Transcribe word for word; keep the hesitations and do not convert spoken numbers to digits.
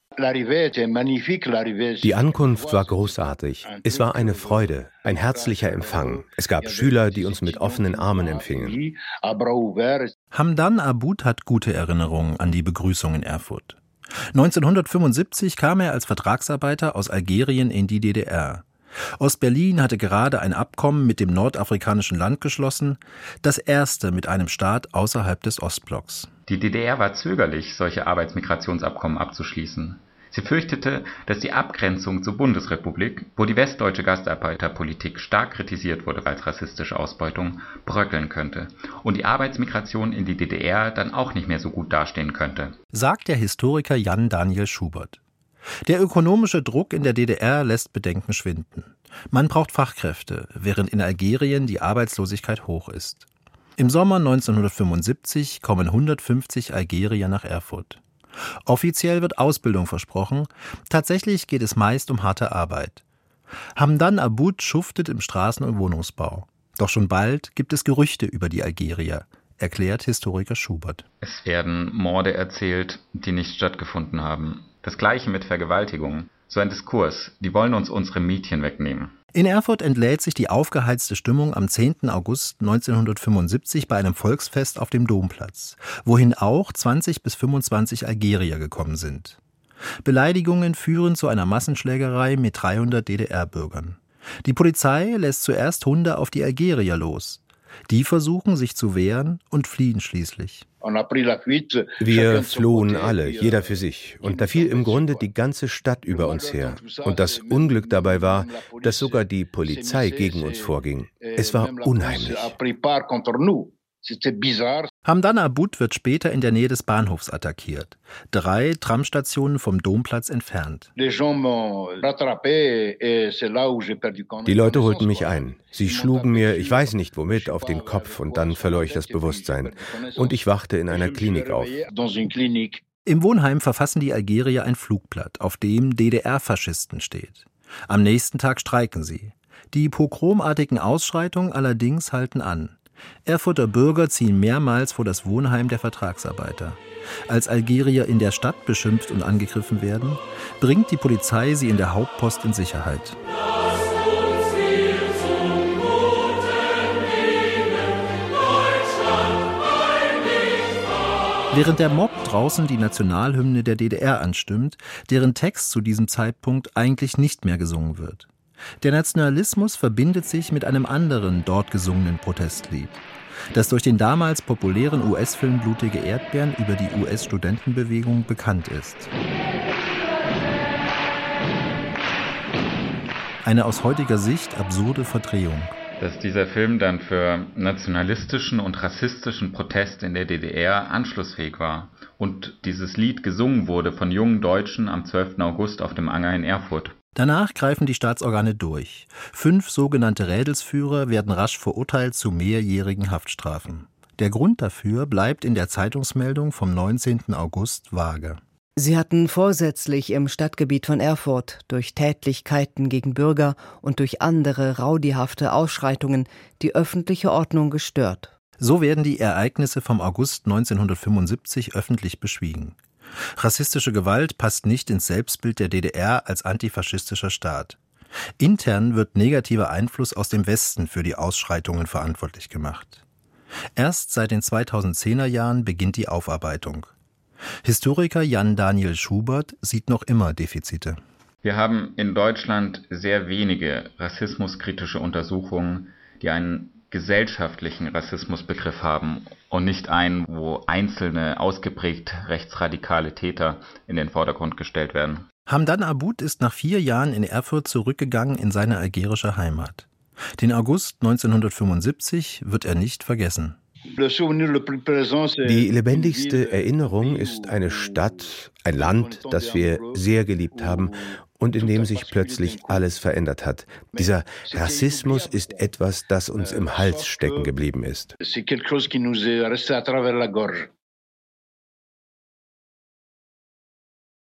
Die Ankunft war großartig. Es war eine Freude, ein herzlicher Empfang. Es gab Schüler, die uns mit offenen Armen empfingen. Hamdan Aboud hat gute Erinnerungen an die Begrüßung in Erfurt. neunzehnhundertfünfundsiebzig kam er als Vertragsarbeiter aus Algerien in die D D R. Ostberlin hatte gerade ein Abkommen mit dem nordafrikanischen Land geschlossen, das erste mit einem Staat außerhalb des Ostblocks. Die D D R war zögerlich, solche Arbeitsmigrationsabkommen abzuschließen. Sie fürchtete, dass die Abgrenzung zur Bundesrepublik, wo die westdeutsche Gastarbeiterpolitik stark kritisiert wurde als rassistische Ausbeutung, bröckeln könnte und die Arbeitsmigration in die D D R dann auch nicht mehr so gut dastehen könnte, sagt der Historiker Jan Daniel Schubert. Der ökonomische Druck in der D D R lässt Bedenken schwinden. Man braucht Fachkräfte, während in Algerien die Arbeitslosigkeit hoch ist. Im Sommer neunzehnhundertfünfundsiebzig kommen hundertfünfzig Algerier nach Erfurt. Offiziell wird Ausbildung versprochen, tatsächlich geht es meist um harte Arbeit. Hamdan Aboud schuftet im Straßen- und Wohnungsbau. Doch schon bald gibt es Gerüchte über die Algerier, erklärt Historiker Schubert. Es werden Morde erzählt, die nicht stattgefunden haben. Das Gleiche mit Vergewaltigungen. So ein Diskurs, die wollen uns unsere Mädchen wegnehmen. In Erfurt entlädt sich die aufgeheizte Stimmung am zehnten August neunzehnhundertfünfundsiebzig bei einem Volksfest auf dem Domplatz, wohin auch zwanzig bis fünfundzwanzig Algerier gekommen sind. Beleidigungen führen zu einer Massenschlägerei mit dreihundert D D R-Bürgern. Die Polizei lässt zuerst Hunde auf die Algerier los. Die versuchen, sich zu wehren und fliehen schließlich. Wir flohen alle, jeder für sich. Und da fiel im Grunde die ganze Stadt über uns her. Und das Unglück dabei war, dass sogar die Polizei gegen uns vorging. Es war unheimlich. Hamdan Aboud wird später in der Nähe des Bahnhofs attackiert. Drei Tramstationen vom Domplatz entfernt. Die Leute holten mich ein. Sie schlugen mir, ich weiß nicht womit, auf den Kopf und dann verlor ich das Bewusstsein. Und ich wachte in einer Klinik auf. Im Wohnheim verfassen die Algerier ein Flugblatt, auf dem D D R-Faschisten steht. Am nächsten Tag streiken sie. Die pogromartigen Ausschreitungen allerdings halten an. Erfurter Bürger ziehen mehrmals vor das Wohnheim der Vertragsarbeiter. Als Algerier in der Stadt beschimpft und angegriffen werden, bringt die Polizei sie in der Hauptpost in Sicherheit. Während der Mob draußen die Nationalhymne der D D R anstimmt, deren Text zu diesem Zeitpunkt eigentlich nicht mehr gesungen wird. Der Nationalismus verbindet sich mit einem anderen dort gesungenen Protestlied, das durch den damals populären U S-Film Blutige Erdbeeren über die U S-Studentenbewegung bekannt ist. Eine aus heutiger Sicht absurde Verdrehung. Dass dieser Film dann für nationalistischen und rassistischen Protest in der D D R anschlussfähig war und dieses Lied gesungen wurde von jungen Deutschen am zwölften August auf dem Anger in Erfurt. Danach greifen die Staatsorgane durch. Fünf sogenannte Rädelsführer werden rasch verurteilt zu mehrjährigen Haftstrafen. Der Grund dafür bleibt in der Zeitungsmeldung vom neunzehnten August vage. Sie hatten vorsätzlich im Stadtgebiet von Erfurt durch Tätlichkeiten gegen Bürger und durch andere rowdyhafte Ausschreitungen die öffentliche Ordnung gestört. So werden die Ereignisse vom August neunzehnhundertfünfundsiebzig öffentlich beschwiegen. Rassistische Gewalt passt nicht ins Selbstbild der D D R als antifaschistischer Staat. Intern wird negativer Einfluss aus dem Westen für die Ausschreitungen verantwortlich gemacht. Erst seit den zweitausendzehner Jahren beginnt die Aufarbeitung. Historiker Jan Daniel Schubert sieht noch immer Defizite. Wir haben in Deutschland sehr wenige rassismuskritische Untersuchungen, die einen gesellschaftlichen Rassismusbegriff haben und nicht einen, wo einzelne ausgeprägt rechtsradikale Täter in den Vordergrund gestellt werden. Hamdan Aboud ist nach vier Jahren in Erfurt zurückgegangen in seine algerische Heimat. Den August neunzehnhundertfünfundsiebzig wird er nicht vergessen. Die lebendigste Erinnerung ist eine Stadt, ein Land, das wir sehr geliebt haben und in dem sich plötzlich alles verändert hat. Dieser Rassismus ist etwas, das uns im Hals stecken geblieben ist.